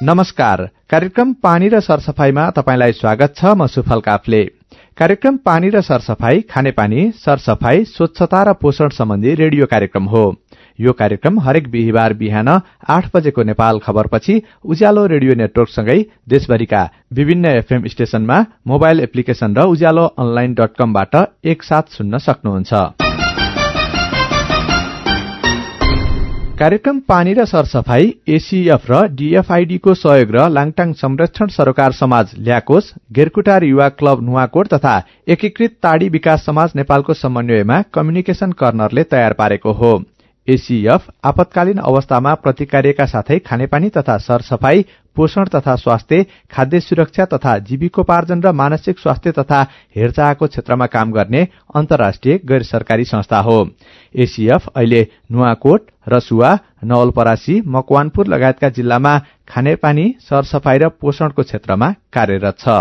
नमस्कार। कार्यक्रम पानी र सरसफाईमा तपाईंलाई स्वागत छ। म सुफल काफले। कार्यक्रम पानी र सरसफाई खानेपानी, सरसफाई, स्वच्छता र पोषण सम्बन्धी रेडियो कार्यक्रम हो। यो कार्यक्रम हरेक बिहीबार बिहान 8 बजेको नेपाल खबरपछि उज्यालो रेडियो नेटवर्कसँगै देशभरिका विभिन्न एफएम स्टेशनमा, मोबाइल एप्लिकेशन र उज्यालो online.com बाट एकसाथ सुन्न सक्नुहुन्छ। कार्यक्रम पानी र सरसफाई एसीएफ र डीएफआईडी को सहयोग र लाङटाङ संरक्षण सरोकार समाज ल्याकोस, गेरकुटार युवा क्लब नुवाकोट तथा एकीकृत ताडी विकास समाज नेपालको समन्वयमा कम्युनिकेशन कर्नरले तयार पारेको हो। एसीएफ आपतकालीन अवस्थामा प्रतिकार्यका साथै खानेपानी तथा सरसफाई, पोषण तथा स्वास्थ्य, खाद्य सुरक्षा तथा जीविकोपार्जन र मानसिक स्वास्थ्य तथा हेरचाहको क्षेत्रमा काम गर्ने अन्तर्राष्ट्रिय गैर सरकारी संस्था हो। एसीएफ अहिले नुवाकोट, रसुवा, नवलपरासी, मकवानपुर लगायतका जिल्लामा खानेपानी, सरसफाई र पोषणको क्षेत्रमा कार्यरत छ।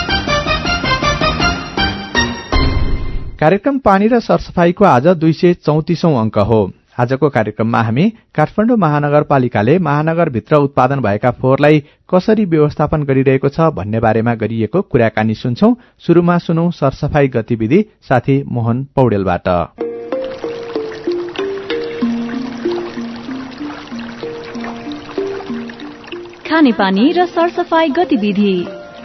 कार्यक्रम पानी र सरसफाईको आज 234औं अंक हो। आजको कार्यक्रममा हामी काठमाडौँ महानगरपालिकाले महानगरभित्र उत्पादन भएका फोहोरलाई कसरी व्यवस्थापन गरिरहेको छ भन्ने बारेमा गरिएको कुराकानी सुन्छौं। सुरुमा सुनौं सरसफाई गतिविधि साथी मोहन पौडेलबाट। खानेपानी र सरसफाई गतिविधि।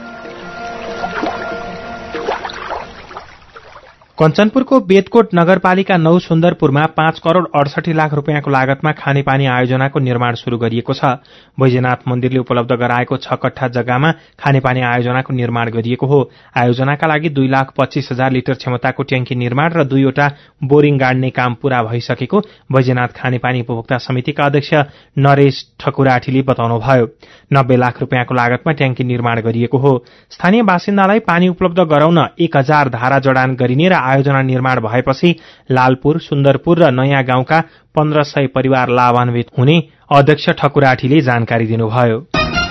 कञ्चनपुरको बेतकोट नगरपालिका 9 सुन्दरपुरमा 5 करोड़ 68 लाख रुपियाँको लागतमा खानेपानी आयोजनाको निर्माण शुरू गरिएको छ। बैजनाथ मन्दिरले उपलब्ध गराएको 6 कट्ठा जग्गामा खानेपानी आयोजनाको निर्माण गरिएको हो। आयोजनाका लागि 2,25,000 लिटर क्षमताको ट्याङ्की निर्माण र 2वटा बोरिङ गाड्ने काम पूरा भइसकेको बैजनाथ खानेपानी उपभोक्ता समितिका अध्यक्ष नरेश ठकुराठीले बताउनुभयो। 90 लाख रुपियाँको लागतमा ट्याङ्की निर्माण गरिएको हो। स्थानीय बासिन्दालाई पानी उपलब्ध गराउन 1000 धारा जडान गरिने र आयोजना निर्माण भएपछि लालपुर, सुन्दरपुर र नयाँ गाउँका 1500 परिवार लाभान्वित हुने अध्यक्ष ठकुराठीले जानकारी दिनुभयो।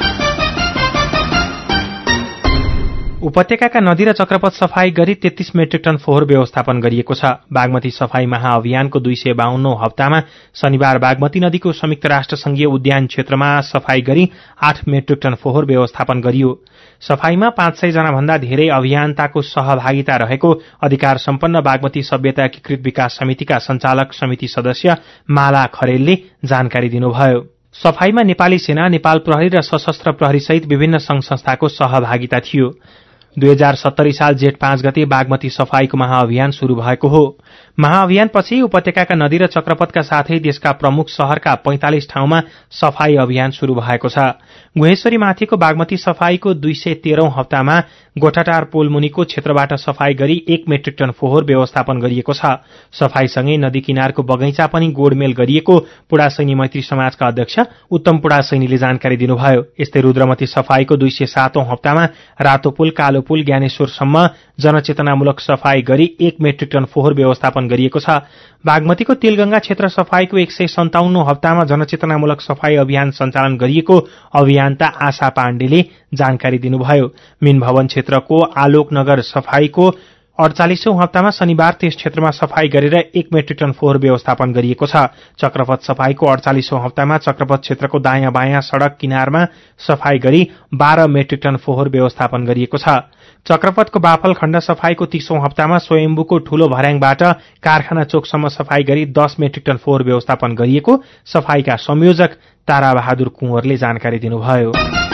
उपत्यकाका नदी र चक्रपथ सफाई गरी 33 मेट्रिक टन फोहोर व्यवस्थापन गरिएको छ। बागमती सफाई महाअभियानको 252औं हप्तामा शनिबार बागमती नदीको संयुक्त राष्ट्र संघीय उद्यान क्षेत्रमा सफाई गरी 8 मेट्रिक टन फोहोर व्यवस्थापन गरियो। सफाईमा 500 जना भन्दा धेरै अभियन्ताको सहभागिता रहेको अधिकार सम्पन्न बागमती सभ्यता एकीकृत विकास समितिका संचालक समिति सदस्य माला खरेलले जानकारी दिनुभयो। सफाईमा नेपाली सेना, नेपाल प्रहरी र सशस्त्र प्रहरी सहित विभिन्न संघ संस्थाको सहभागिता थियो। 2070 साल जेठ 5 गते बागमती सफाईको महाअभियान शुरू भएको हो। महाअभियानपछि उपत्यकाका नदी र चक्रपथका साथै देशका प्रमुख शहरका 45 ठाउँमा सफाई अभियान शुरू भएको छ। गुहेश्वरी माथिको बागमती सफाईको 213औं हप्तामा गोठाटार पोल मुनिको क्षेत्रबाट सफाई गरी 1 मेट्रिक टन फोहोर व्यवस्थापन गरिएको छ। सफाईसँगै नदी किनारको बगैँचा पनि गोडमेल गरिएको पुडासैनी मैत्री समाजका अध्यक्ष उत्तम पुडासैनीले जानकारी दिनुभयो। यस्तै रुद्रमती सफाईको 207औं हप्तामा रातो पुल, कालो पुल, ज्ञानेश्वरसम्म जनचेतनामूलक सफाई गरी 1 मेट्रिक टन फोहोर व्यवस्थापन गरिएको छ। बागमतीको तेलगंगा क्षेत्र सफाईको 157औं हप्तामा जनचेतनामूलक सफाई अभियान सञ्चालन गरिएको अभियन्ता आशा पाण्डेले जानकारी दिनुभयो। मीन भवन क्षेत्रको आलोकनगर सफाईको 48औं हप्तामा शनिबार त्यस क्षेत्रमा सफाई गरेर 1 मेट्रिक टन फोहोर व्यवस्थापन गरिएको छ। चक्रपथ सफाईको 48औं हप्तामा चक्रपथ क्षेत्रको दायाँ बायाँ सड़क किनारमा सफाई गरी 12 मेट्रिक टन फोहोर व्यवस्थापन गरिएको छ। चक्रपथको बाफल खण्ड सफाईको 30औं हप्तामा स्वयम्भूको ठूलो भर्याङबाट कारखाना चोकसम्म सफाई गरी 10 मेट्रिक टन फोहोर व्यवस्थापन गरिएको सफाईका संयोजक ताराबहादुर कुँवरले जानकारी दिनुभयो।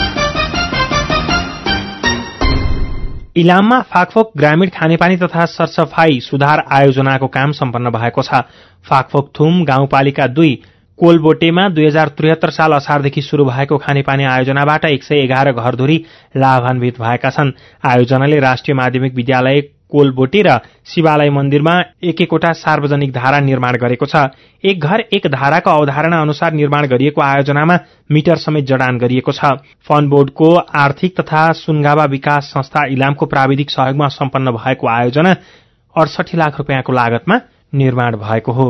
इलाममा फाकफोक ग्रामीण खानेपानी तथा सरसफाई सुधार आयोजनाको काम सम्पन्न भएको छ। फाकफोक थुम गाउँपालिका 2 कोलबोटेमा 2073 साल असारदेखि शुरू भएको खानेपानी आयोजनाबाट 111 घरधुरी लाभान्वित भएका छन्। आयोजनाले राष्ट्रिय माध्यमिक विद्यालय कोलबोटे र शिवालय मन्दिरमा एक-एकवटा सार्वजनिक धारा निर्माण गरेको छ। एक घर एक धाराको अवधारणा अनुसार निर्माण गरिएको आयोजनामा मिटर समेत जडान गरिएको छ। फन बोर्डको आर्थिक तथा सुनगावा विकास संस्था इलामको प्राविधिक सहयोगमा सम्पन्न भएको आयोजना 68 लाख रुपियाँको लागतमा निर्माण भएको हो।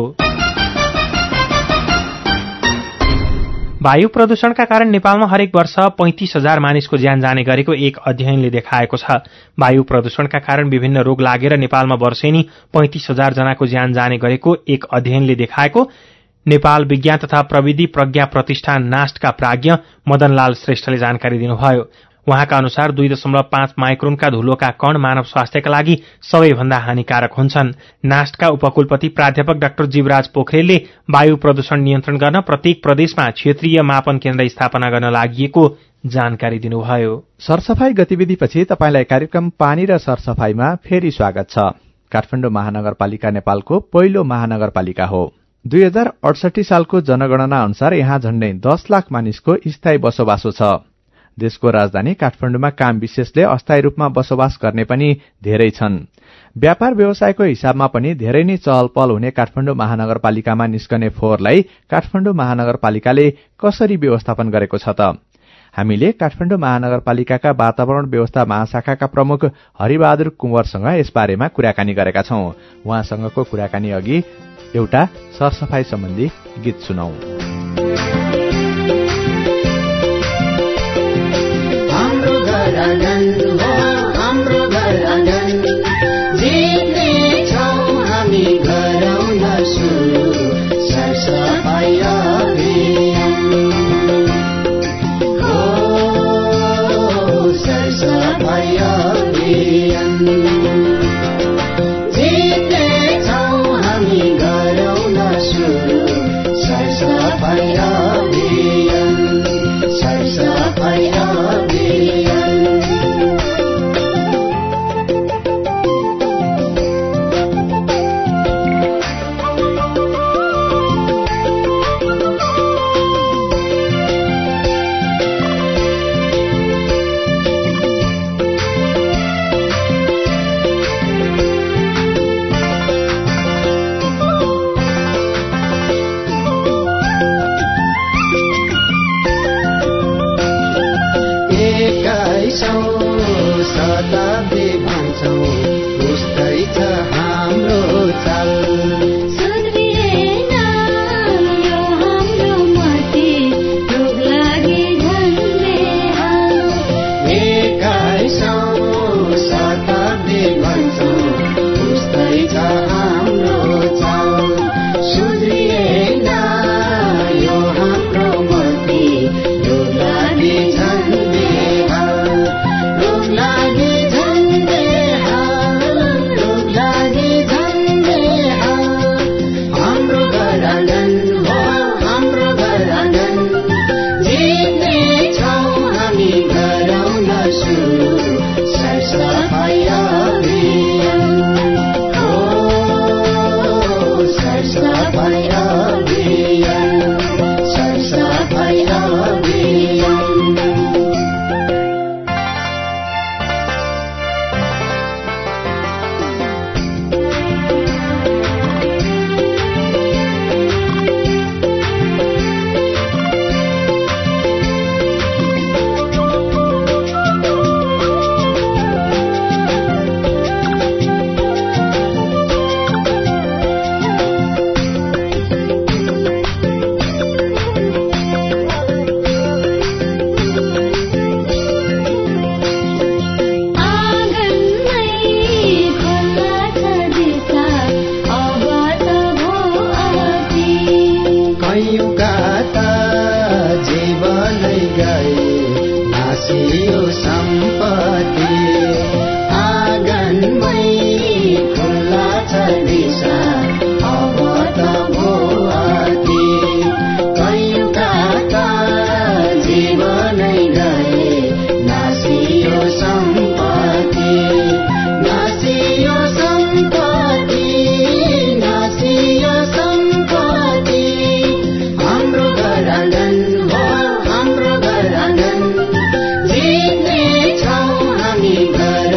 वायु प्रदूषणका कारण नेपालमा हरेक वर्ष 35,000 मानिसको ज्यान जाने गरेको एक अध्ययनले देखाएको छ। वायु प्रदूषणका कारण विभिन्न रोग लागेर नेपालमा वर्षेनी 35,000 जनाको ज्यान जाने गरेको एक अध्ययनले देखाएको नेपाल विज्ञान तथा प्रविधि प्रज्ञा प्रतिष्ठान नास्टका प्राज्ञ मदनलाल श्रेष्ठले जानकारी दिनुभयो। उहाँका अनुसार 2.5 माइक्रोनका धुलोका कण मानव स्वास्थ्यका लागि सबैभन्दा हानिकारक हुन्छन्। नास्टका उपकुलपति प्राध्यापक डाक्टर जीवराज पोखरेलले वायु प्रदूषण नियन्त्रण गर्न प्रत्येक प्रदेशमा क्षेत्रीय मापन केन्द्र स्थापना गर्न लागि जानकारी दिनुभयो। सरसफाई गतिविधिपछि तपाईलाई कार्यक्रम पानी र सरसफाईमा फेरि स्वागत छ। काठमाडौँ महानगरपालिका नेपालको पहिलो महानगरपालिका हो। 2068 सालको जनगणना अनुसार यहाँ झण्डै 10 लाख मानिसको स्थायी बसोबासो छ। देशको राजधानी काठमाडौँमा काम विशेषले अस्थायी रूपमा बसोबास गर्ने पनि धेरै छन्। व्यापार व्यवसायको हिसाबमा पनि धेरै नै चहलपहल हुने काठमाडौँ महानगरपालिकामा निस्कने फोहोरलाई काठमाडौँ महानगरपालिकाले कसरी व्यवस्थापन गरेको छ त? हामीले काठमाडौँ महानगरपालिकाका वातावरण व्यवस्था महाशाखाका प्रमुख हरिबहादुर कुँवरसँग यसबारेमा कुराकानी गरेका छौं। उहाँसँगको कुराकानी अघि एउटा सरसफाई सम्बन्धी गीत सुनौ। हाम्रो घर आँगन हो, हाम्रो घर आँगन, जित्ने छौं हामी गरौँ न सुरु सरसफाई अभियान। सरसफाई अभियान, जित्ने छौं हामी गरौँ न सुरु सरसफाई अभियान, सरसफाई अभियान। शताब्दी भन्छौं उस्तै छ हाम्रो चाल। सुध्रिएन यो हाम्रो माथि रोग लागि झन्डे हाल। 21औं शताब्दी भन्छौं उस्तै छ हाम्रो चाल। सुध्रिएन यो हाम्रो माथि रोग लागि झन्डे हाल। घर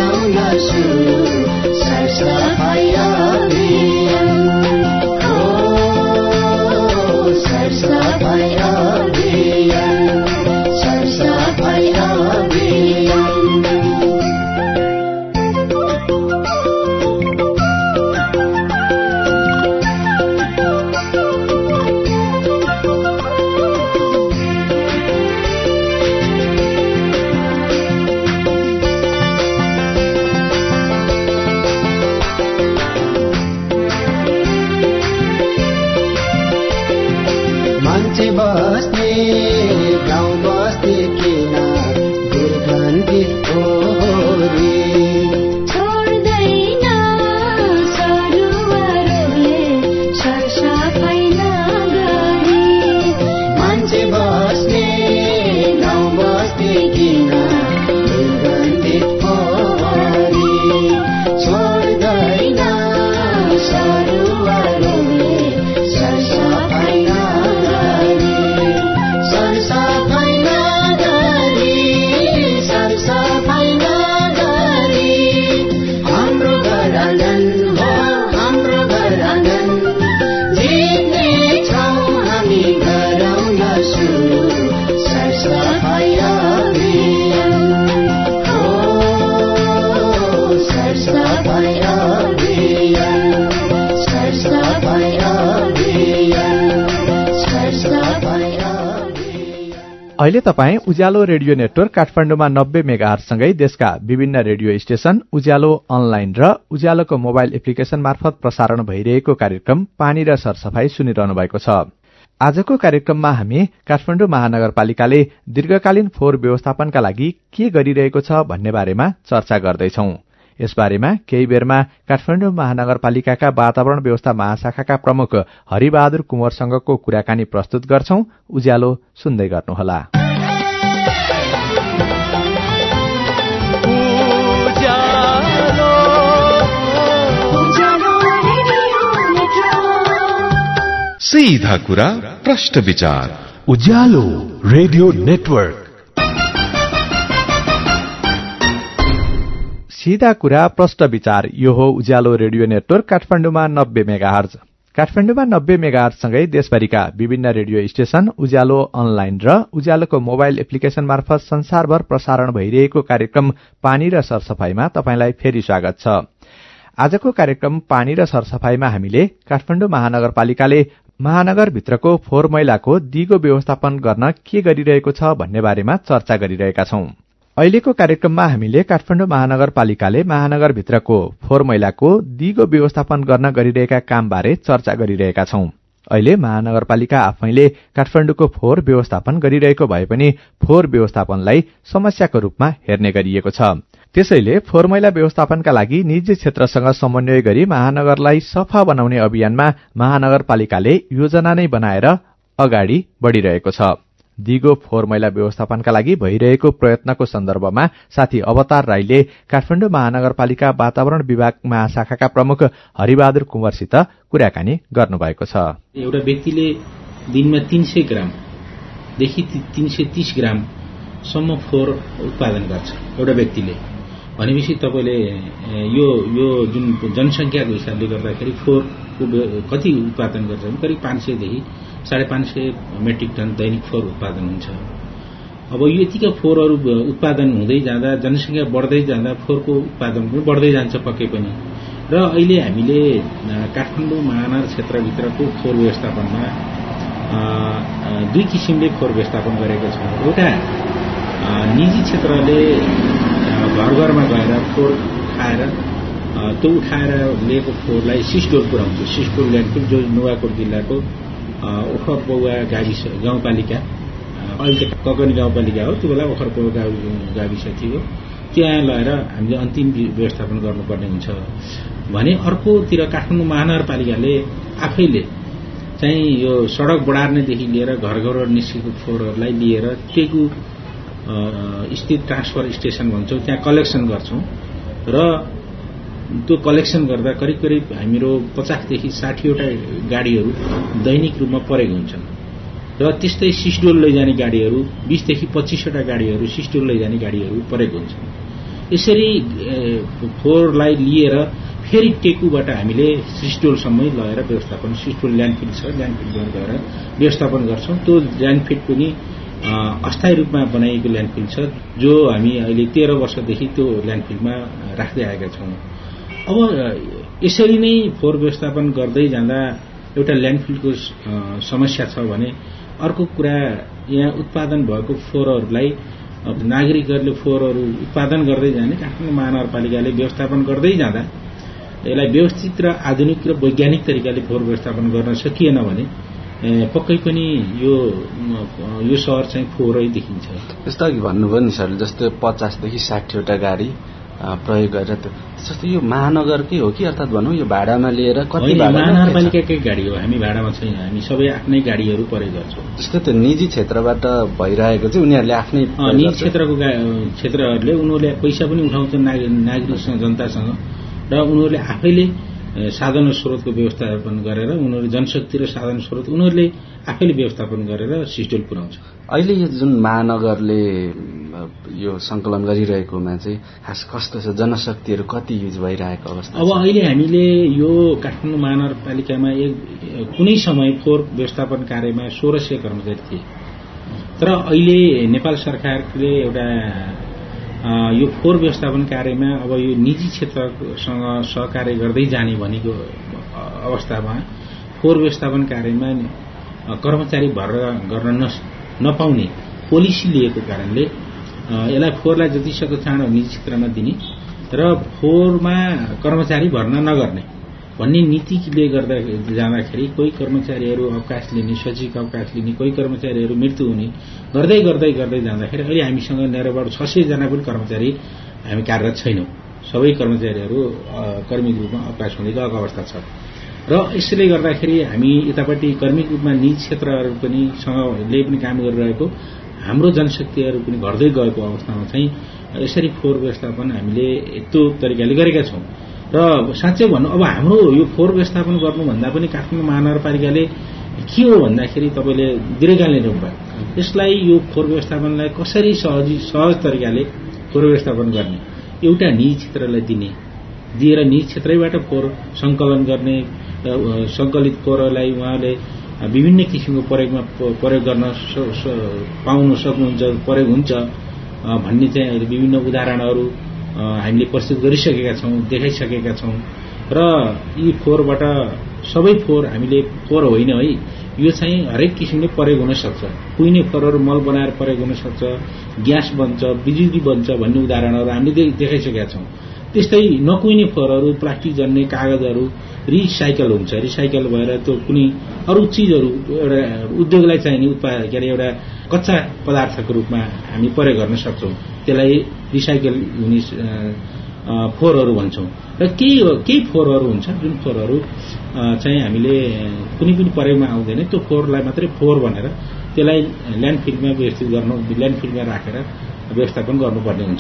अहिले तपाईँ उज्यालो रेडियो नेटवर्क काठमाडौँमा 90 मेगाहर्ज सँगै देशका विभिन्न रेडियो स्टेशन, उज्यालो अनलाइन र उज्यालोको मोबाइल एप्लिकेशन मार्फत प्रसारण भइरहेको कार्यक्रम पानी र सरसफाई सुनिरहनु भएको छ। आजको कार्यक्रममा हामी काठमाडौँ महानगरपालिकाले दीर्घकालीन फोहोर व्यवस्थापनका लागि के गरिरहेको छ भन्ने बारेमा चर्चा गर्दैछौं। यसबारेमा केही बेरमा काठमाडौँ महानगरपालिकाका वातावरण व्यवस्था महाशाखाका प्रमुख हरिबहादुर कुँवरसँगको कुराकानी प्रस्तुत गर्छौं। उज्यालो सुन्दै गर्नुहोला। सीधा कुरा प्रश्न विचार उज्यालो रेडियो नेटवर्क। सीधा कुरा प्रश्न विचार यो हो उज्यालो रेडियो नेटवर्क काठमाडौँमा 90 मेगाहर्ज। काठमाडौँमा 90 मेगाहर्जसँगै देशभरिका विभिन्न रेडियो स्टेशन, उज्यालो अनलाइन र उज्यालोको मोबाइल एप्लिकेशन मार्फत संसारभर प्रसारण भइरहेको कार्यक्रम पानी र सरसफाईमा तपाईंलाई फेरि स्वागत छ। आजको कार्यक्रम पानी र सरसफाईमा हामीले काठमाडौँ महानगरपालिकाले महानगरभित्रको फोहोर मैलाको दिगो व्यवस्थापन गर्न के गरिरहेको छ भन्ने बारेमा चर्चा गरिरहेका छौं। अहिलेको कार्यक्रममा हामीले काठमाडौँ महानगरपालिकाले महानगरभित्रको फोहोर मैलाको दिगो व्यवस्थापन गर्न गरिरहेका कामबारे चर्चा गरिरहेका छौं। अहिले महानगरपालिका आफैले काठमाडौँको फोहोर व्यवस्थापन गरिरहेको भए पनि फोहोर व्यवस्थापनलाई समस्याको रूपमा हेर्ने गरिएको छ। त्यसैले फोहोर मैला व्यवस्थापनका लागि निजी क्षेत्रसँग समन्वय गरी महानगरलाई सफा बनाउने अभियानमा महानगरपालिकाले योजना नै बनाएर अगाडि बढ़िरहेको छ। दिगो फोहोर मैला व्यवस्थापनका लागि भइरहेको प्रयत्नको सन्दर्भमा साथी अवतार राईले काठमाडौँ महानगरपालिका वातावरण विभाग महाशाखाका प्रमुख हरिबहादुर कुँवरसित कुराकानी गर्नुभएको छ। एउटा व्यक्तिले दिनमा 300 ग्रामदेखि 330 ग्रामसम्म फोहोर उत्पादन गर्छ एउटा व्यक्तिले। भनेपछि तपाईले यो जुन जनसंख्याको हिसाबले गर्दाखेरि फोहोरको कति उत्पादन गर्छ भने करिब 500 देखि 550 मेट्रिक टन दैनिक फोहोर उत्पादन हुन्छ। अब यो यतिका फोहोरहरू उत्पादन हुँदै जाँदा जनसंख्या बढ्दै जाँदा फोहोरको उत्पादन पनि बढ्दै जान्छ पक्कै पनि। र अहिले हामीले काठमाडौँ महानगर क्षेत्रभित्रको फोहोर व्यवस्थापनमा दुई किसिमले फोहोर व्यवस्थापन गरेको छौँ। एउटा निजी क्षेत्रले घर घरमा गएर फोहोर खाएर त्यो उठाएर लिएको फोहोरलाई सिस्टोल पुर्याउँछ। सिस्टोल ल्यान्डफिल जो नुवाकोट जिल्लाको ओखरपौवा गाविस गाउँपालिका, अहिले ककनी गाउँपालिका हो, त्यो बेला ओखरपौवा गाविस थियो, त्यहाँ लगेर हामीले अन्तिम व्यवस्थापन गर्नुपर्ने हुन्छ भने अर्कोतिर काठमाडौँ महानगरपालिकाले आफैले चाहिँ यो सड़क बढार्नेदेखि लिएर घर घरबाट निस्केको फोहोरहरूलाई लिएर टेकु स्थित ट्रान्सफर स्टेशन भन्छौँ त्यहाँ कलेक्सन गर्छौं र त्यो कलेक्सन गर्दा करिब करिब हामीरो 50 देखि 60 वटा गाडीहरू दैनिक रूपमा परेको हुन्छन् र त्यस्तै सिस्टोल लैजाने गाडीहरू 20 देखि 25 वटा गाडीहरू सिस्टोल लैजाने गाडीहरू परेको हुन्छन्। यसरी फोहोरलाई लिएर फेरि टेकुबाट हामीले सिस्टोलसम्मै लगेर व्यवस्थापन, सिस्टोल ल्यान्डफिल छ, ल्यान्डफिलमा गएर व्यवस्थापन गर्छौं। त्यो ल्यान्डफिल पनि अस्थायी रूपमा बनाइएको ल्यान्डफिल छ जो हामी अहिले 13 वर्षदेखि त्यो ल्यान्डफिलमा राख्दै आएका छौं। अब यसरी नै फोहोर व्यवस्थापन गर्दै जाँदा एउटा ल्यान्डफिलको समस्या छ भने अर्को कुरा यहाँ उत्पादन भएको फोहोरहरूलाई नागरिकहरूले फोहोरहरू उत्पादन गर्दै जाने काठमाडौँ महानगरपालिकाले व्यवस्थापन गर्दै जाँदा यसलाई व्यवस्थित र आधुनिक र वैज्ञानिक तरिकाले फोहोर व्यवस्थापन गर्न सकिएन भने पक्कै पनि यो शहर चाहिँ फोहोरै देखिन्छ। जस्तो अघि भन्नुभयो नि सर, जस्तो 50 देखि 60 वटा गाडी प्रयोग गरेर जस्तो यो महानगरकै हो कि अर्थात् भनौँ यो भाडामा लिएर कति महानगरपालिकाकै गाडी हो, हामी भाडामा छैन, हामी सबै आफ्नै गाडीहरू प्रयोग गर्छौँ। जस्तो त्यो निजी क्षेत्रबाट भइरहेको चाहिँ उनीहरूले आफ्नै निजी क्षेत्रहरूले उनीहरूले पैसा पनि उठाउँछन् नागरिकसँग, जनतासँग, र उनीहरूले आफैले साधन स्रोतको व्यवस्थापन गरेर उनीहरूले जनशक्ति र साधन स्रोत उनीहरूले आफैले व्यवस्थापन गरेर सिस्टोल पुर्याउँछ। अहिले यो जुन महानगरले यो संकलन गरिरहेकोमा चाहिँ खास कस्तो छ, जनशक्तिहरू कति युज भइरहेको अवस्था? अब अहिले हामीले यो काठमाडौँ महानगरपालिकामा कुनै समय फोहोर व्यवस्थापन कार्यमा 1600 कर्मचारी थिए, तर अहिले नेपाल सरकारले एउटा यो फोहोर व्यवस्थापन कार्यमा अब यो निजी क्षेत्रसँग सहकार्य गर्दै जाने भनेको अवस्थामा फोहोर व्यवस्थापन कार्यमा कर्मचारी भर्ना गर्न नपाउने पोलिसी लिएको कारणले यसलाई फोहोरलाई जतिसक्दो चाँडो निजी क्षेत्रमा दिने र फोहोरमा कर्मचारी भर्ना नगर्ने भन्ने नीतिले गर्दा जाँदाखेरि कोही कर्मचारीहरू अवकाश लिने, स्वैच्छिक अवकाश लिने, कोही कर्मचारीहरू मृत्यु हुने गर्दै गर्दै गर्दै जाँदाखेरि अहिले हामीसँग नेरबाट 600 जना पनि कर्मचारी हामी कार्यरत छैनौँ। सबै कर्मचारीहरू कर्मिक रूपमा अवकाश हुँदै गएको अवस्था छ र यसले गर्दाखेरि हामी यतापट्टि कर्मिक रूपमा निजी क्षेत्रहरू पनि सँगले पनि काम गरिरहेको हाम्रो जनशक्तिहरू पनि घट्दै गएको अवस्थामा चाहिँ यसरी फोहोर व्यवस्थापन हामीले यस्तो तरिकाले गरेका छौँ। र साँच्चै भन्नु अब हाम्रो यो फोहोर व्यवस्थापन गर्नुभन्दा पनि काठमाडौँ महानगरपालिकाले के हो भन्दाखेरि तपाईँले दीर्घकाल लिनुभयो। यसलाई यो फोहोर व्यवस्थापनलाई कसरी सहज तरिकाले फोहोर व्यवस्थापन गर्ने, एउटा निजी क्षेत्रलाई दिएर निजी क्षेत्रैबाट फोहोर सङ्कलन गर्ने, सङ्कलित फोहोरलाई उहाँले विभिन्न किसिमको प्रयोग गर्न पाउन सक्नुहुन्छ, प्रयोग हुन्छ भन्ने चाहिँ अहिले विभिन्न उदाहरणहरू हामीले प्रस्तुत गरिसकेका छौँ, देखाइसकेका छौँ। र यी फोहोरबाट सबै फोहोर हामीले फोहोर होइन है, यो चाहिँ हरेक किसिमले प्रयोग हुन सक्छ। कुहिने फोहोरहरू मल बनाएर प्रयोग हुन सक्छ, ग्यास बन्छ, बिजुली बन्छ भन्ने उदाहरणहरू हामीले देखाइसकेका छौँ। त्यस्तै नकुहिने फोहोरहरू प्लास्टिक जन्ने कागजहरू रिसाइकल हुन्छ, रिसाइकल भएर त्यो कुनै अरू चिजहरू एउटा उद्योगलाई चाहिने एउटा कच्चा पदार्थको रूपमा हामी प्रयोग गर्न सक्छौँ। त्यसलाई रिसाइकल हुने फोहोरहरू भन्छौँ। र केही फोहोरहरू हुन्छ जुन फोहोरहरू चाहिँ हामीले कुनै पनि प्रयोगमा आउँदैन, त्यो फोहोरलाई मात्रै फोहोर भनेर त्यसलाई ल्यान्डफिलमा व्यवस्थित गर्नु, ल्यान्डफिलमा राखेर व्यवस्थापन गर्नुपर्ने हुन्छ।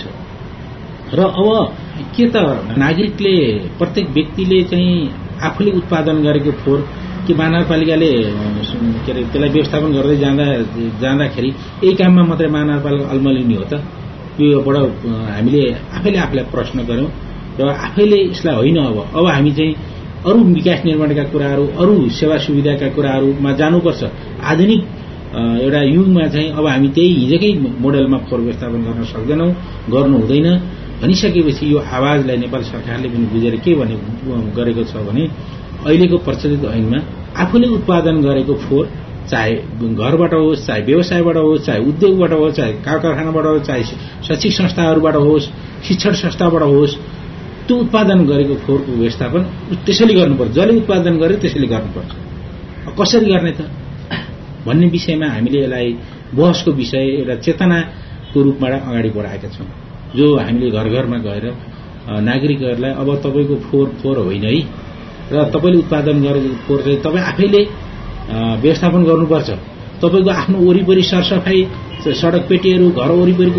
र अब के त नागरिकले प्रत्येक व्यक्तिले चाहिँ आफूले उत्पादन गरेको फोहोर कि महानगरपालिकाले के अरे त्यसलाई व्यवस्थापन गर्दै जाँदाखेरि यही काममा मात्रै महानगरपालिका अल्मलिने हो त? यो बडो हामीले आफैले प्रश्न गऱ्यौँ र आफैले यसलाई होइन अब हामी चाहिँ अरू विकास निर्माणका कुराहरू, अरू सेवा सुविधाका कुराहरूमा जानुपर्छ। आधुनिक एउटा युगमा चाहिँ अब हामी त्यही हिजोकै मोडलमा फोहोर व्यवस्थापन गर्न सक्दैनौँ, गर्नु हुँदैन भनिसकेपछि यो आवाजलाई नेपाल सरकारले पनि बुझेर के गरेको छ भने अहिलेको प्रचलित ऐनमा आफूले उत्पादन गरेको फोहोर चाहे घरबाट होस्, चाहे व्यवसायबाट होस्, चाहे उद्योगबाट होस्, चाहे कारखानाबाट होस्, चाहे शैक्षिक संस्थाहरूबाट होस्, शिक्षण संस्थाबाट होस्, त्यो उत्पादन गरेको फोहोरको व्यवस्थापन त्यसैले गर्नुपर्छ। जसले उत्पादन गर्यो त्यसैले गर्नुपर्छ। कसरी गर्ने त भन्ने विषयमा हामीले यसलाई बहसको विषय एउटा चेतनाको रूपमा अगाडि बढाएका छौँ, जो हामीले घर घरमा गएर नागरिकहरूलाई अब तपाईँको फोहोर होइन है र तपाईँले उत्पादन गरेको फोहोर चाहिँ तपाईँ आफैले व्यवस्थापन गर्नुपर्छ। तपाईँको आफ्नो वरिपरि सरसफाई, सडक पेटीहरू, घर वरिपरिको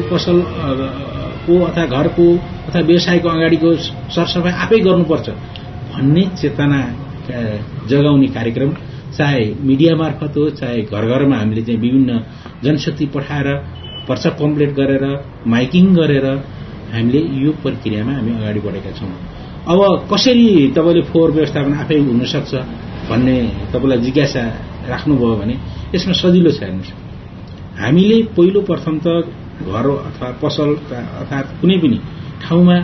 पसलको अथवा घरको अथवा व्यवसायको अगाडिको सरसफाई आफै गर्नुपर्छ भन्ने चेतना जगाउने कार्यक्रम चाहे मिडिया मार्फत हो, चाहे घर घरमा हामीले चाहिँ विभिन्न जनशक्ति पठाएर पर्चा कम्प्लिट गरेर माइकिङ गरेर हामीले यो प्रक्रियामा हामी अगाडि बढेका छौँ। अब कसरी तपाईँले फोहोर व्यवस्थापन आफै हुनसक्छ भन्ने तपाईँलाई जिज्ञासा राख्नुभयो भने यसमा सजिलो छ। हेर्नुहोस्, हामीले पहिलो प्रथम त घर अथवा पसल अर्थात् कुनै पनि ठाउँमा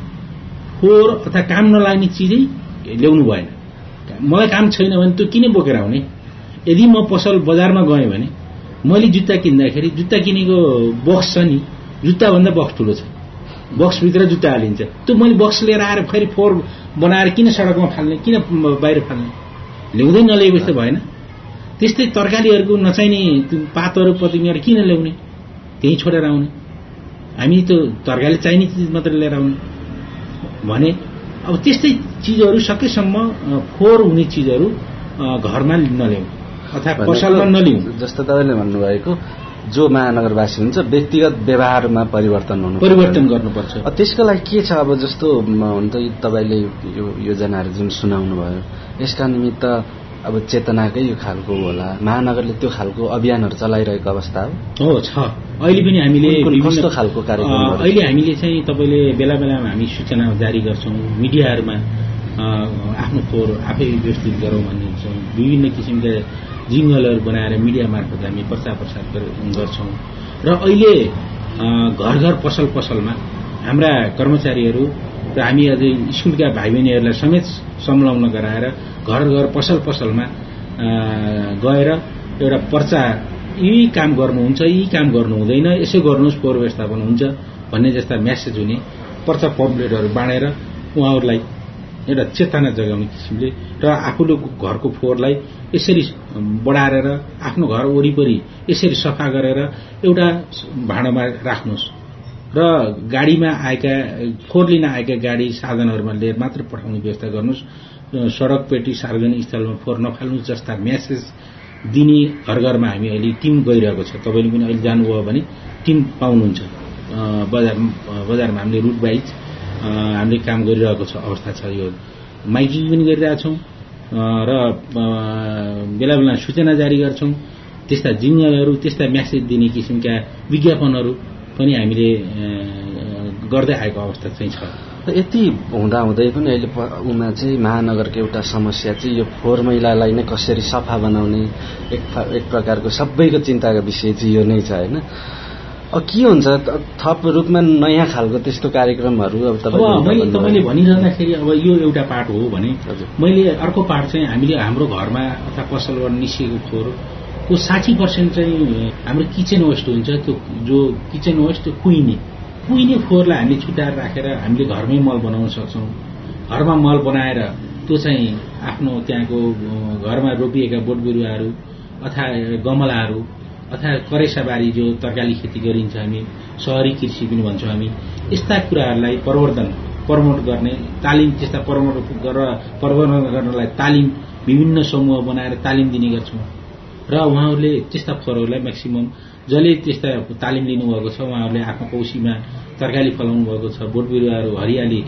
फोहोर अथवा काम नलाग्ने चिजै ल्याउनु भएन। मलाई काम छैन भने त्यो किन बोकेर आउने? यदि म पसल बजारमा गएँ भने मैले जुत्ता किन्दाखेरि जुत्ता किनेको बक्स छ नि, जुत्ताभन्दा बक्स ठुलो छ, बक्सभित्र जुत्ता हालिन्छ। त्यो मैले बक्स लिएर आएर फेरि फोहोर बनाएर किन सडकमा फाल्ने, किन बाहिर फाल्ने? ल्याउँदै नल्याएपछि त भएन। त्यस्तै तरकारीहरूको नचाहिने पातहरू पतिङहरू किन ल्याउने, त्यहीँ छोडेर आउने? हामी त तरकारी चाहिने चिज मात्र लिएर आउने भने अब त्यस्तै चिजहरू सकेसम्म फोहोर हुने चिजहरू घरमा नल्याउँ अथवा पसलमा नलिउँ। जस्तो तपाईँले भन्नुभएको जो महानगरवासी हुन्छ व्यक्तिगत व्यवहारमा परिवर्तन गर्नुपर्छ। त्यसको लागि के छ? अब जस्तो हुन त तपाईँले यो योजनाहरू जुन सुनाउनु भयो यसका निमित्त अब चेतनाकै यो खालको होला, महानगरले त्यो खालको अभियानहरू चलाइरहेको अवस्था हो छ। अहिले पनि हामीले कस्तो खालको कार्यक्रम अहिले हामीले चाहिँ तपाईँले बेला बेलामा हामी सूचना जारी गर्छौँ, मिडियाहरूमा आफ्नो फोहोर आफै व्यवस्थित गरौँ भन्ने छौँ। विभिन्न किसिमका जिङ्गलहरू बनाएर मिडिया मार्फत हामी प्रचार प्रसार गर्छौँ। र अहिले घर घर पसल पसलमा हाम्रा कर्मचारीहरू र हामी अझै स्कुलका भाइ बहिनीहरूलाई समेत संलग्न गराएर घर घर पसल पसलमा गएर एउटा पर्चा यही काम गर्नुहुन्छ यही काम गर्नु हुँदैन यसो गर्नुहोस् फोहोर व्यवस्थापन हुन्छ भन्ने जस्ता म्यासेज हुने पर्चा पम्पलेटहरू बाँडेर उहाँहरूलाई एउटा चेतना जगाउने किसिमले र आफूले घरको फोहोरलाई यसरी बढाएर आफ्नो घर वरिपरि यसरी सफा गरेर एउटा भाँडोमा राख्नुहोस् र गाडीमा आएका फोहोर लिन आएका गाडी साधनहरूमा लिएर मात्र पठाउने व्यवस्था गर्नुहोस् सडक पेटी सार्वजनिक स्थलमा फोहोर नफाल्नुहोस् जस्ता म्यासेज दिने घर घरमा हामी अहिले टिम गइरहेको छ तपाईँले पनि अहिले जानुभयो भने टिम पाउनुहुन्छ बजारमा हामीले रुट वाइज हामीले काम गरिरहेको छ अवस्था छ यो माइकिङ पनि गरिरहेका छौँ र बेला बेला सूचना जारी गर्छौँ त्यस्ता जिङ्गलहरू त्यस्ता म्यासेज दिने किसिमका विज्ञापनहरू पनि हामीले गर्दै आएको अवस्था चाहिँ छ यति हुँदाहुँदै पनि अहिले उमा चाहिँ महानगरको एउटा समस्या चाहिँ यो फोहोर मैलालाई नै कसरी सफा बनाउने एक प्रकारको सबैको चिन्ताको विषय चाहिँ यो नै छ होइन के हुन्छ थप रूपमा नयाँ खालको त्यस्तो कार्यक्रमहरू अब तपाईँले भनिरहँदाखेरि अब यो एउटा पार्ट हो भने मैले अर्को पार्ट चाहिँ हामीले हाम्रो घरमा अथवा पसलबाट निस्किएको फोहोरको 60% चाहिँ हाम्रो किचन वेस्ट हुन्छ त्यो जो किचन वेस्ट कुहिने फोहोरलाई हामीले छुट्याएर राखेर हामीले घरमै मल बनाउन सक्छौँ घरमा मल बनाएर त्यो चाहिँ आफ्नो त्यहाँको घरमा रोपिएका बोट बिरुवाहरू अथवा गमलाहरू अथवा करेसाबारी जो तरकारी खेती गरिन्छ हामी शहरी कृषि पनि भन्छौँ हामी यस्ता कुराहरूलाई प्रमोट गर्ने तालिम त्यस्ता प्रवर्धन गर्नलाई तालिम विभिन्न समूह बनाएर तालिम दिने गर्छौँ र उहाँहरूले त्यस्ता फोहोरहरूलाई म्याक्सिमम जसले त्यस्ता तालिम लिनुभएको छ उहाँहरूले आफ्नो कौशीमा तरकारी फलाउनु भएको छ बोट बिरुवाहरू हरियाली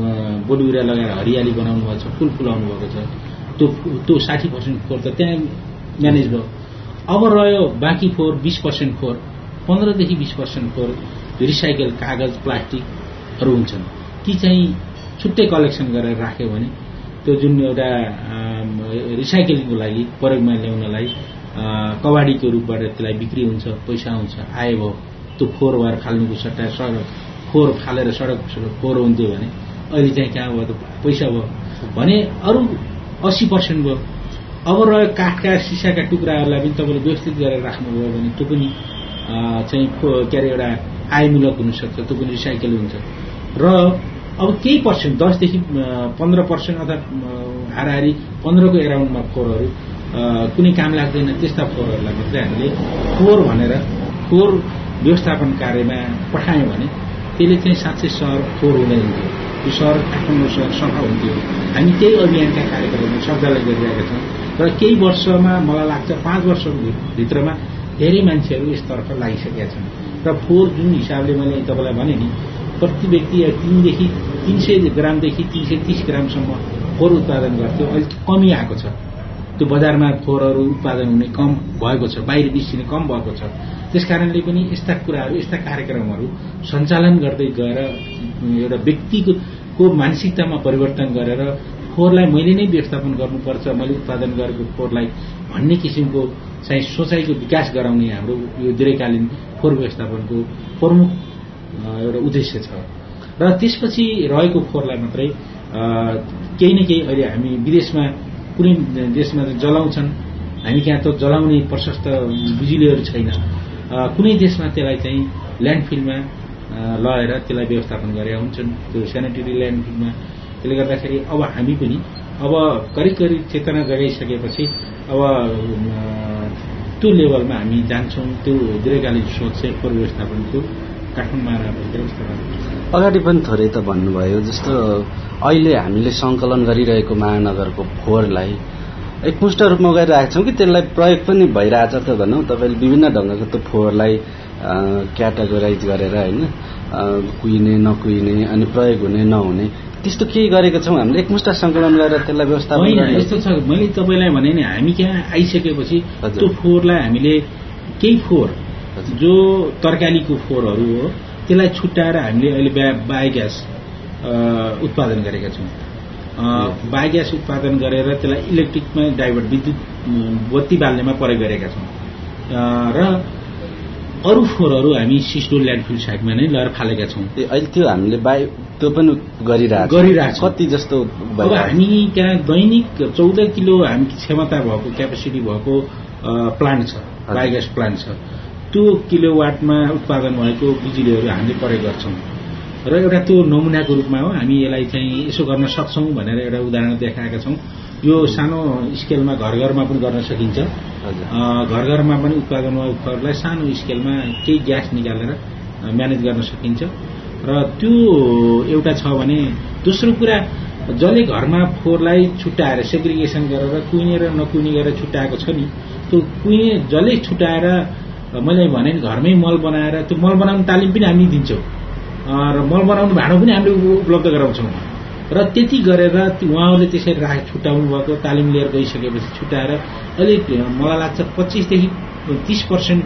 बोट बिरुवा लगाएर हरियाली बनाउनु भएको छ फुल फुलाउनु भएको छ त्यो 60% फोहोर त त्यहाँ म्यानेज भयो अब रह्यो बाँकी फोहोर 20% फोहोर 15 देखि 20% फोहोर रिसाइकल कागज प्लास्टिकहरू हुन्छन् ती चाहिँ छुट्टै कलेक्सन गरेर राख्यो भने त्यो जुन एउटा रिसाइकलिङको लागि प्रयोगमा ल्याउनलाई कबाडीको रूपबाट त्यसलाई बिक्री हुन्छ पैसा हुन्छ आए भयो त्यो फोहोर भएर फाल्नुको सट्टा सडक फोहोर फालेर सडक फोहोर हुन्थ्यो भने अहिले चाहिँ कहाँ भयो त पैसा भयो भने अरू 80% भयो अब रह्यो काठका सिसाका टुक्राहरूलाई पनि तपाईँले व्यवस्थित गरेर राख्नुभयो भने त्यो पनि चाहिँ के अरे एउटा आयमूलक हुनसक्छ त्यो पनि रिसाइकल हुन्छ र अब केही पर्सेन्ट 10 देखि 15% अथवा हाराहारी 15 को एराउन्डमा फोहोरहरू कुनै काम लाग्दैन त्यस्ता फोहोरहरूलाई मात्रै हामीले फोहोर भनेर फोहोर व्यवस्थापन कार्यमा पठायौँ भने त्यसले चाहिँ साँच्चै सहर फोहोर हुँदै हुन्थ्यो यो सहर काठमाडौँ सहर सफा हुन्थ्यो हामी त्यही अभियानका कार्यक्रमहरू सञ्चालन गरिरहेका छौँ र केही वर्षमा मलाई लाग्छ 5 वर्षभित्रमा धेरै मान्छेहरू यसतर्फ लागिसकेका छन् र फोहोर जुन हिसाबले मैले तपाईँलाई भने नि प्रति व्यक्ति 300 ग्रामदेखि 330 ग्रामसम्म फोहोर उत्पादन गर्थ्यो अहिले कमी आएको छ त्यो बजारमा फोहोरहरू उत्पादन हुने कम भएको छ बाहिर निस्किने कम भएको छ त्यसकारणले पनि यस्ता कुराहरू यस्ता कार्यक्रमहरू सञ्चालन गर्दै गएर एउटा व्यक्तिको मानसिकतामा परिवर्तन गरेर फोहोरलाई मैले नै व्यवस्थापन गर्नुपर्छ मैले उत्पादन गरेको फोहोरलाई भन्ने किसिमको चाहिँ सोचाइको विकास गराउने हाम्रो यो दीर्घकालीन फोहोर व्यवस्थापनको प्रमुख एउटा उद्देश्य छ र त्यसपछि रहेको फोहोरलाई मात्रै केही न केही अहिले हामी विदेशमा कुनै देशमा जलाउँछन् हामी कहाँ त जलाउने प्रशस्त बिजुलीहरू छैन कुनै देशमा त्यसलाई चाहिँ ल्यान्डफिलमा लगेर त्यसलाई व्यवस्थापन गरेका हुन्छन् त्यो सेनिटरी ल्यान्डफिलमा त्यसले गर्दाखेरि अब हामी पनि अब करिब चेतना जगाइसकेपछि अब त्यो लेभलमा हामी जान्छौँ त्यो दीर्घकालीन सोच चाहिँ फोहोर व्यवस्थापनको काठमाडौँ अगाडि पनि थोरै त भन्नुभयो जस्तो अहिले हामीले सङ्कलन गरिरहेको महानगरको फोहोरलाई एकमुष्ट रूपमा गरिरहेका छौँ कि त्यसलाई प्रयोग पनि भइरहेछ त भनौँ तपाईँले विभिन्न ढङ्गको त्यो फोहोरलाई क्याटेगोराइज गरेर होइन कुहिने नकुहिने अनि प्रयोग हुने नहुने त्यस्तो केही गरेको छौँ हामीले एकमुष्ट सङ्कलन गरेर त्यसलाई व्यवस्थापन गर्ने यस्तो छ मैले तपाईँलाई भने नि हामी कहाँ आइसकेपछि त्यो फोहोरलाई हामीले केही फोहोर जो तरकारीको फोहोरहरू हो त्यसलाई छुट्याएर हामीले अहिले बायोग्यास उत्पादन गरेका छौँ बायोग्यास उत्पादन गरेर त्यसलाई इलेक्ट्रिकमा डाइभर्ट विद्युत बत्ती बाल्नेमा प्रयोग गरेका छौँ र अरू फोहोरहरू हामी सिस्टो ल्यान्डफिल साइडमा नै लगेर फालेका छौँ अहिले त्यो हामीले त्यो पनि गरिरहेको कति जस्तो अब हामी त्यहाँ दैनिक 14 किलो हामी क्षमता भएको क्यापेसिटी भएको प्लान्ट छ बायोग्यास प्लान्ट छ त्यो किलोवाटमा उत्पादन भएको बिजुलीहरू हामीले प्रयोग गर्छौँ र एउटा त्यो नमुनाको रूपमा हो हामी यसलाई चाहिँ यसो गर्न सक्छौँ भनेर एउटा उदाहरण देखाएका छौँ यो सानो स्केलमा घर घरमा पनि गर्न सकिन्छ घर घरमा पनि उत्पादन भएको सानो स्केलमा केही ग्यास निकालेर म्यानेज गर्न सकिन्छ र त्यो एउटा छ भने दोस्रो कुरा जसले घरमा फोहोरलाई छुट्याएर सेग्रिगेसन गरेर कुइने र नकुइने गरेर छुट्याएको छ नि त्यो कुइने जसले छुट्याएर मैले भने घरमै मल बनाएर त्यो मल बनाउने तालिम पनि हामी दिन्छौँ र मल बनाउने भाँडो पनि हामीले उपलब्ध गराउँछौँ र त्यति गरेर उहाँहरूले त्यसरी छुट्याउनु भएको तालिम लिएर गइसकेपछि छुट्याएर अहिले मलाई लाग्छ 25 देखि 30%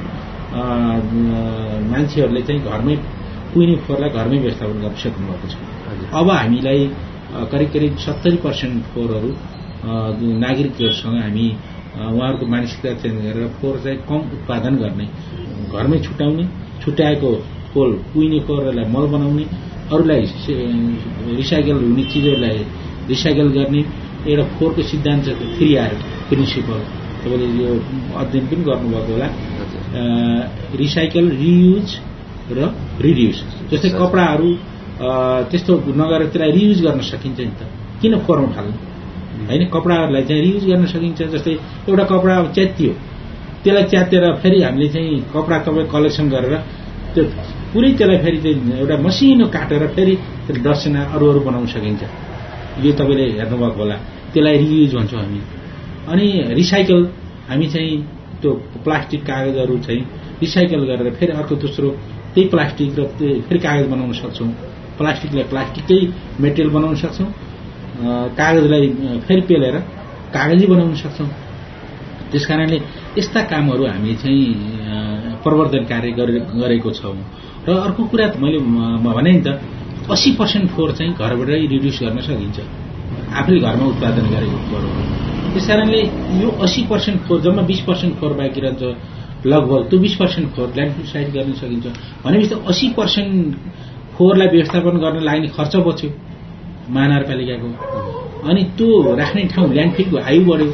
मान्छेहरूले चाहिँ घरमै कुइने फोहोरलाई घरमै व्यवस्थापन गर्न सक्नु भएको छ अब हामीलाई करिब 70% फोहोरहरू नागरिकहरूसँग हामी उहाँहरूको मानसिकता चेन्ज गरेर फोहोर चाहिँ कम उत्पादन गर्ने घरमै छुट्याएको फोहोर कुइने फोहोरलाई मल बनाउने अरूलाई रिसाइकल हुने चिजहरूलाई रिसाइकल गर्ने एउटा फोहोरको सिद्धान्त फेरि आयो प्रिन्सिपल तपाईँले यो अध्ययन पनि गर्नुभएको होला रिसाइकल रियुज र रिड्युस जस्तै कपडाहरू त्यस्तो नगरेर त्यसलाई रियुज गर्न सकिन्छ नि त किन फोहोरमा फाल्नु होइन कपडाहरूलाई चाहिँ रियुज गर्न सकिन्छ जस्तै एउटा कपडा च्यातियो त्यसलाई च्यातेर फेरि हामीले चाहिँ कपडा तपाईँ कलेक्सन गरेर त्यो पुरै त्यसलाई फेरि चाहिँ एउटा मसिनो काटेर फेरि डसना अरू बनाउन सकिन्छ यो तपाईँले हेर्नुभएको होला त्यसलाई रियुज भन्छौँ हामी अनि रिसाइकल हामी चाहिँ त्यो प्लास्टिक कागजहरू चाहिँ रिसाइकल गरेर फेरि अर्को दोस्रो त्यही प्लास्टिक र फेरि कागज बनाउन सक्छौँ प्लास्टिकलाई प्लास्टिकै मेटेरियल बनाउन सक्छौँ कागजलाई फेरि पेलेर कागजै बनाउन सक्छौँ त्यसकारणले यस्ता कामहरू हामीले चाहिँ प्रवर्धन कार्य गरेको छौँ र अर्को कुरा मैले भने नि त 80% फोहोर चाहिँ घरबाटै रिड्युस गर्न सकिन्छ आफूले घरमा उत्पादन गरेको फोहोर हो त्यसकारणले यो 80% फोहोर जम्मा 20% फोहोर बाँकी रहन्छ लगभग त्यो 20% फोहोर ल्यान्डफिल साइड गर्न सकिन्छ भनेपछि त 80% फोहोरलाई व्यवस्थापन गर्न लाग्ने खर्च बच्यो महानगरपालिकाको अनि त्यो राख्ने ठाउँ ल्यान्डफिलको आयु बढ्यो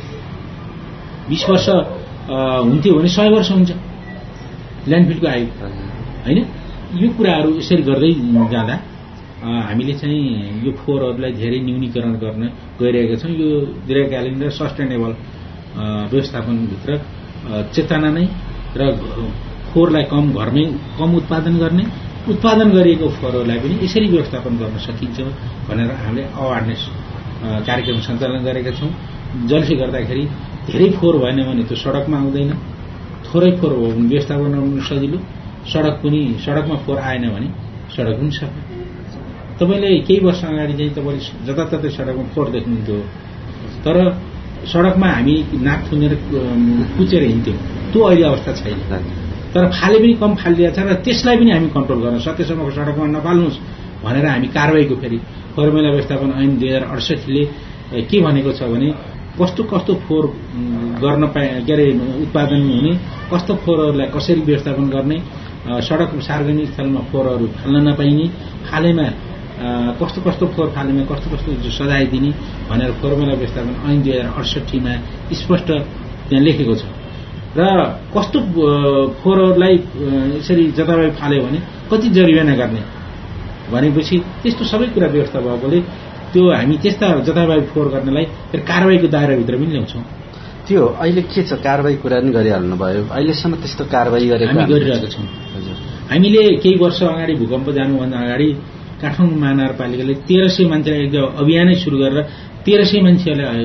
20 वर्ष हुन्थ्यो भने 100 वर्ष हुन्छ ल्यान्डफिलको आयु होइन यो कुराहरू यसरी गर्दै जाँदा हामीले चाहिँ यो फोहोरहरूलाई धेरै न्यूनीकरण गर्न गइरहेका छौँ यो दीर्घकालीन र सस्टेनेबल व्यवस्थापनभित्र चेतना नै र फोहोरलाई घरमै कम उत्पादन गर्ने उत्पादन गरिएको फोहोरहरूलाई पनि यसरी व्यवस्थापन गर्न सकिन्छ भनेर हामीले अवेरनेस कार्यक्रम सञ्चालन गरेका छौँ जसले गर्दाखेरि धेरै फोहोर भएन भने त्यो सडकमा आउँदैन थोरै फोहोर भयो भने व्यवस्थापन गर्न सजिलो सडकमा फोहोर आएन भने सडक पनि सफा तपाईँले केही वर्ष अगाडि चाहिँ तपाईँले जताततै सडकमा फोहोर देख्नुहुन्थ्यो तर सडकमा हामी नाक थुनेर कुचेर हिँड्थ्यौँ त्यो अहिले अवस्था छैन तर फाले पनि कम फालिदिएको छ र त्यसलाई पनि हामी कन्ट्रोल गर्न सकेसम्मको सडकमा नफाल्नुहोस् भनेर हामी कारबाहीको फेरि फोहोर मैला व्यवस्थापन ऐन 2068 ले के भनेको छ भने कस्तो फोहोर गर्न के अरे उत्पादन हुने कस्तो फोहोरहरूलाई कसरी व्यवस्थापन गर्ने सडक सार्वजनिक स्थलमा फोहोरहरू फाल्न नपाइने फालेमा कस्तो फोहोर फालेमा कस्तो सजाय दिने भनेर फोहोर मैला व्यवस्थापन ऐन 2068 मा स्पष्ट त्यहाँ लेखेको छ र कस्तो फोहोरहरूलाई यसरी जताभावी फाल्यो भने कति जरिवाना गर्ने भनेपछि त्यस्तो सबै कुरा व्यवस्था भएकोले त्यो हामी त्यस्ता जताभावी फोहोर गर्नलाई फेरि कारबाहीको दायराभित्र पनि ल्याउँछौँ त्यो अहिले के छ कारबाही कुरा पनि गरिहाल्नु भयो अहिलेसम्म त्यस्तो कारबाही हामी गरिरहेका छौँ हामीले केही वर्ष अगाडि भूकम्प जानुभन्दा अगाडि काठमाडौँ महानगरपालिकाले 1300 मान्छेलाई एक अभियानै सुरु गरेर 1300 मान्छेहरूलाई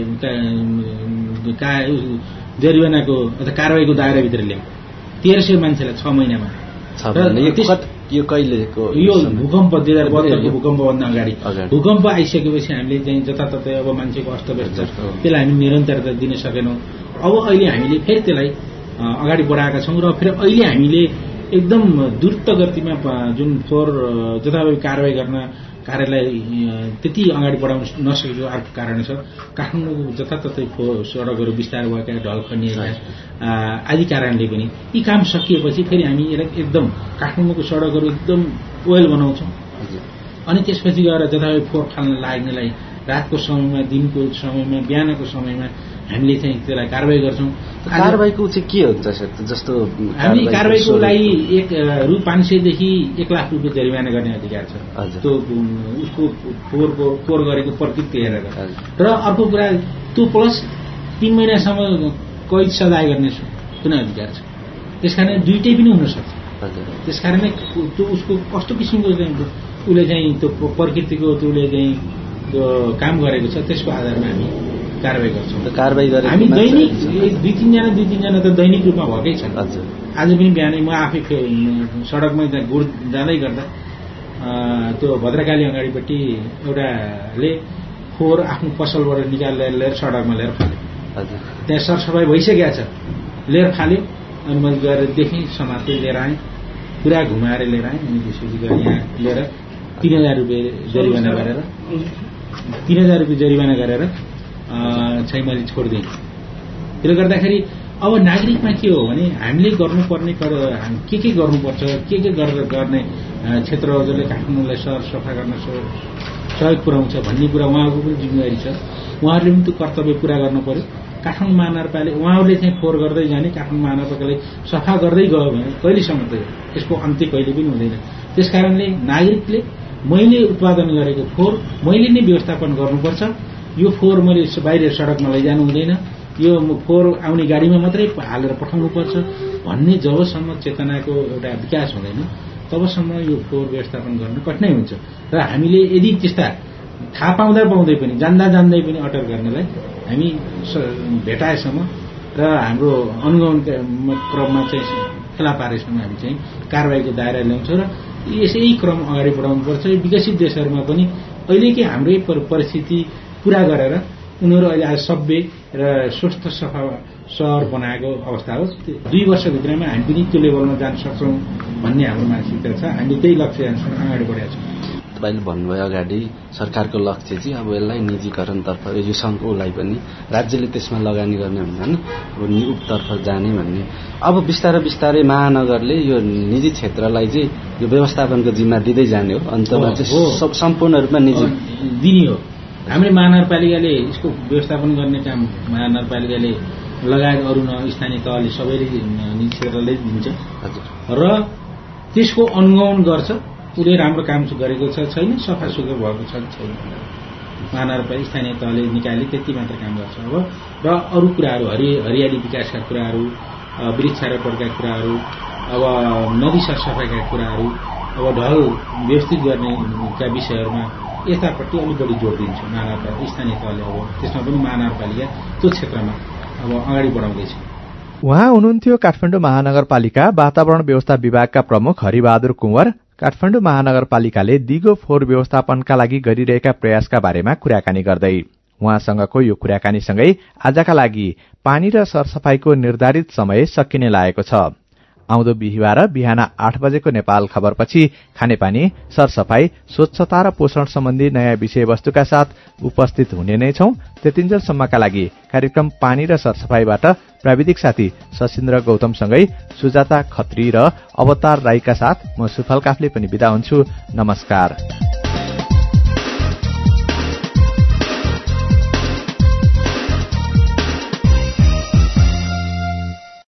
जरिवानाको अथवा कारबाहीको दायराभित्र ल्याउँ 1300 मान्छेलाई 6 महिनामा यो कहिलेको यो भूकम्प 2072 को भूकम्पभन्दा अगाडि भूकम्प आइसकेपछि हामीले चाहिँ जताततै अब मान्छेको अस्तव्यस्त त्यसलाई हामी निरन्तरता दिन सकेनौँ अब अहिले हामीले फेरि त्यसलाई अगाडि बढाएका छौँ र फेरि अहिले हामीले एकदम द्रुत गतिमा जुन फोहोर जताभावी कारबाही गर्न कार्यलाई त्यति अगाडि बढाउन नसकेको अर्को कारण छ काठमाडौँको जताततै सडकहरू विस्तार भएका ढल खनिएका आदि कारणले पनि यी काम सकिएपछि फेरि हामी एकदम काठमाडौँको सडकहरू एकदम ओयल बनाउँछौँ अनि त्यसपछि गएर जताभावी फोहोर फाल्न लाग्नेलाई रातको समयमा दिनको समयमा बिहानको समयमा हामीले चाहिँ त्यसलाई कारबाही गर्छौँ। कारबाहीको चाहिँ के हुन्छ सर? जस्तो हामी कारबाहीको लागि रु 500 देखि 1 लाख रुपियाँ जरिवाना गर्ने अधिकार छ। त्यो उसको फोहोर गरेको प्रकृति हेरेर। र अर्को कुरा त्यो प्लस 3 महिनासम्म कैद सजाय गर्ने कुनै अधिकार छ। त्यसकारण दुईटै पनि हुन सक्छ। त्यसकारणले त्यो उसको कस्तो किसिमको उसले चाहिँ त्यो प्रकृतिको त्यसले चाहिँ त्यो काम गरेको छ त्यसको आधारमा हामी कारबाही गर्छौँ। कारबाही गरेर हामी दैनिक 2-3जना त दैनिक रूपमा भएकै छन्। आज पनि बिहानै म आफै सडकमा गुड जाँदै गर्दा त्यो भद्रकाली अगाडिपट्टि एउटाले फोहोर आफ्नो पसलबाट निकालेर लिएर सडकमा लिएर फाल्यो। त्यहाँ सरसफाइ भइसकेको छ, लिएर फाल्यो। अनि मैले गएर देखेँ, समातेँ, लिएर आएँ, पुरा घुमाएर लिएर आएँ। अनि त्यसपछि गएर यहाँ लिएर 3000 रुपियाँ जरिवाना गरेर 3000 रुपियाँ जरिवाना गरेर चाहिँ मैले छोडिदिएँ। त्यसले गर्दाखेरि अब नागरिकमा के हो भने हामीले गर्नुपर्ने के गर्नुपर्छ, के गरेर गर्ने क्षेत्र जसले काठमाडौँलाई सफा गर्न सहयोग पुर्याउँछ भन्ने कुरा उहाँहरूको पनि जिम्मेवारी छ। उहाँहरूले पनि त्यो कर्तव्य पुरा गर्नु पर्यो। काठमाडौँ महानगरपालिका उहाँहरूले चाहिँ फोहोर गर्दै जाने, काठमाडौँ महानगरपालिकाले सफा गर्दै गयो भने कहिलेसम्म त यसको अन्त्य कहिले पनि हुँदैन। त्यसकारणले नागरिकले मैले उत्पादन गरेको फोहोर मैले नै व्यवस्थापन गर्नुपर्छ। यो फोहोर मैले बाहिर सडकमा लैजानु हुँदैन, यो फोहोर आउने गाडीमा मात्रै हालेर पठाउनुपर्छ भन्ने जबसम्म चेतनाको एउटा विकास हुँदैन तबसम्म यो फोहोर व्यवस्थापन गर्न कठिनाइ हुन्छ। र हामीले यदि त्यस्ता थाहा पाउँदै पनि जान्दै पनि अटक गर्नलाई हामी भेटाएसम्म र हाम्रो अनुगमन क्रममा चाहिँ फेला पारेसम्म हामी चाहिँ कारबाहीको दायरा ल्याउँछौँ र यसै क्रम अगाडि बढाउनुपर्छ। विकसित देशहरूमा पनि अहिलेकै हाम्रै परिस्थिति पूरा गरेर उनीहरू अहिले आज सभ्य र स्वस्थ सफा सहर बनाएको अवस्था हो। 2 वर्षभित्रमा हामी पनि त्यो लेभलमा जान सक्छौँ भन्ने हाम्रो मानसिकता छ। हामीले त्यही लक्ष्य अनुसार अगाडि बढेका छौँ। तपाईँले भन्नुभयो अगाडि सरकारको लक्ष्य चाहिँ अब यसलाई निजीकरणतर्फ यो सङ्घलाई पनि राज्यले त्यसमा लगानी गर्ने भन्दा अब नियोगतर्फ जाने भन्ने। अब बिस्तारै महानगरले यो निजी क्षेत्रलाई चाहिँ यो व्यवस्थापनको जिम्मा दिँदै जाने हो, अन्तमा चाहिँ सम्पूर्ण रूपमा निजी दिने हो। हाम्रो महानगरपालिकाले यसको व्यवस्थापन गर्ने काम महानगरपालिकाले लगायत अरू स्थानीय तहले सबैले निजी क्षेत्रले दिन्छ र त्यसको अनुगमन गर्छ। उसले राम्रो काम गरेको छ छैन, सफा सुग्घर भएको छ छैन, महानगरपालिका स्थानीय तहले निकाले त्यति मात्र काम गर्छ। अब र अरू कुराहरू हरियाली विकासका कुराहरू, वृक्षारोपणका कुराहरू, अब नदी सरसफाइका कुराहरू, अब ढल व्यवस्थित गर्नेका विषयहरूमा यतापट्टि अलिक बढी जोड दिन्छ महानगरपालिका स्थानीय तहले। अब त्यसमा पनि महानगरपालिका त्यो क्षेत्रमा अब अगाडि बढाउँदैछ। उहाँ हुनुहुन्थ्यो काठमाडौँ महानगरपालिका वातावरण व्यवस्था विभागका प्रमुख हरिबहादुर कुँवर। काठमाडौँ महानगरपालिकाले दिगो फोहोर व्यवस्थापनका लागि गरिरहेका प्रयासका बारेमा कुराकानी गर्दै उहाँसँगको यो कुराकानीसँगै आजका लागि पानी र सरसफाईको निर्धारित समय सकिने लागेको छ। आउँदो बिहिबार बिहान 8 बजेको नेपाल खबरपछि खानेपानी, सरसफाई, स्वच्छता र पोषण सम्बन्धी नयाँ विषयवस्तुका साथ उपस्थित हुने नै छौं। त्यतिन्जेलसम्मका लागि कार्यक्रम पानी र सरसफाईबाट प्राविधिक साथी सशिन्द्र गौतमसँगै सुजाता खत्री र अवतार राईका साथ म सुफल काफले पनि बिदा हुन्छु। नमस्कार।